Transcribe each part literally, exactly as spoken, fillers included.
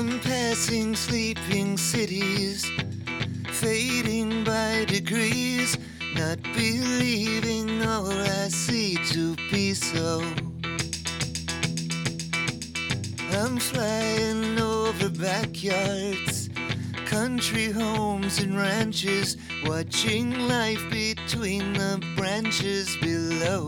I'm passing sleeping cities, fading by degrees, not believing all I see to be so. I'm flying over backyards, country homes and ranches, watching life between the branches below.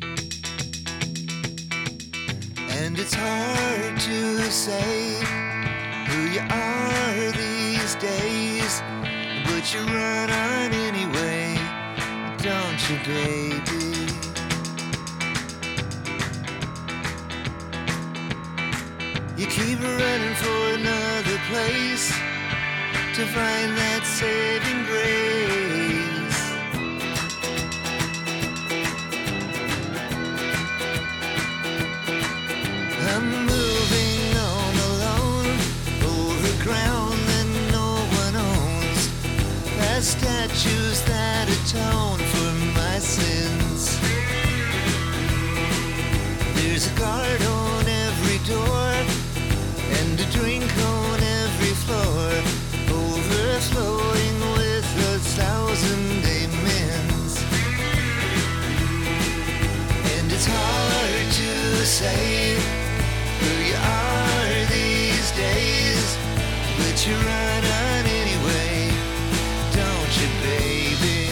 And it's hard to say who you are these days, but you run on anyway, don't you, baby? You keep running for another place to find that saving grace. I'm moving on alone, over ground that no one owns, past statues that atone for my sins. There's a guard on every door, and a drink on every floor, overflowing with a thousand amens. And it's hard to say who you are these days, but you run on anyway, don't you, baby?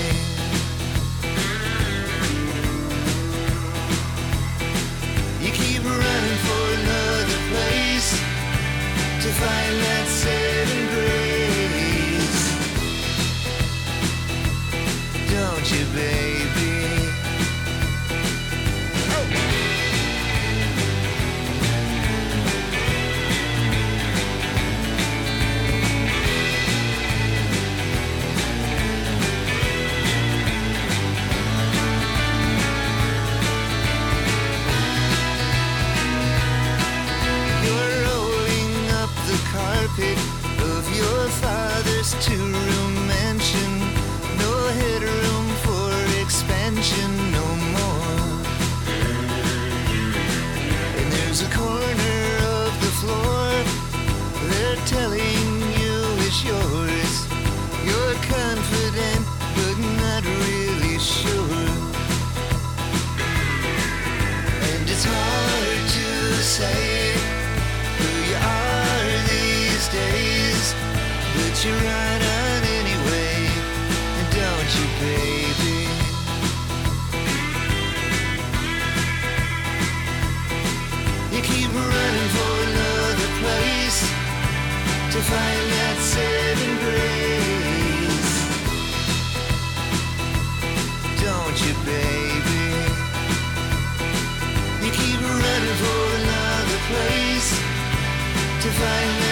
You keep running for another place to find that saving grace, don't you, baby? Oh. Of your father's two-room mansion, no headroom for expansion no more. And there's a corner of the floor they're telling you is yours. You're confident but not really sure. And it's hard to say who you are these days, but you run on anyway, don't you, baby? You keep running for another place to find that saving grace, don't you, baby? You keep running for another place to find that